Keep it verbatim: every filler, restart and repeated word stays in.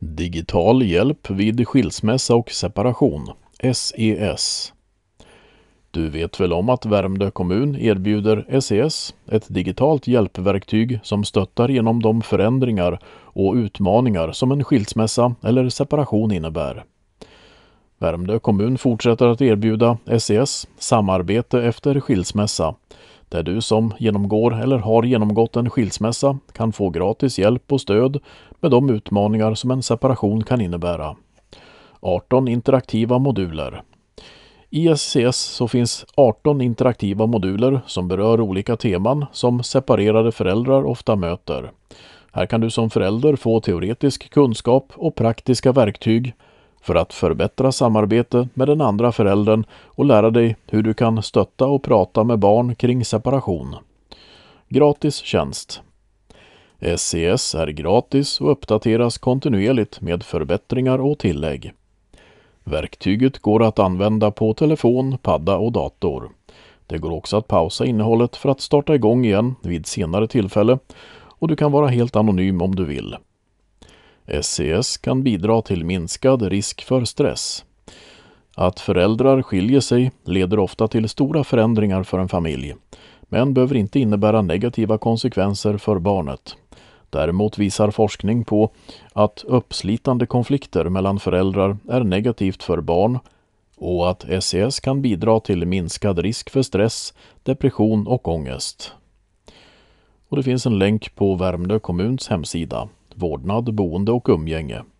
Digital hjälp vid skilsmässa och separation, S E S. Du vet väl om att Värmdö kommun erbjuder S E S, ett digitalt hjälpverktyg som stöttar genom de förändringar och utmaningar som en skilsmässa eller separation innebär. Värmdö kommun fortsätter att erbjuda S E S samarbete efter skilsmässa, där du som genomgår eller har genomgått en skilsmässa kan få gratis hjälp och stöd med de utmaningar som en separation kan innebära. arton interaktiva moduler. I S E S så finns arton interaktiva moduler som berör olika teman som separerade föräldrar ofta möter. Här kan du som förälder få teoretisk kunskap och praktiska verktyg för att förbättra samarbete med den andra föräldern och lära dig hur du kan stötta och prata med barn kring separation. Gratis tjänst. S E S är gratis och uppdateras kontinuerligt med förbättringar och tillägg. Verktyget går att använda på telefon, padda och dator. Det går också att pausa innehållet för att starta igång igen vid senare tillfälle, och du kan vara helt anonym om du vill. S E S kan bidra till minskad risk för stress. Att föräldrar skiljer sig leder ofta till stora förändringar för en familj, men behöver inte innebära negativa konsekvenser för barnet. Däremot visar forskning på att uppslitande konflikter mellan föräldrar är negativt för barn och att S E S kan bidra till minskad risk för stress, depression och ångest. Och det finns en länk på Värmdö kommuns hemsida, vårdnad, boende och umgänge.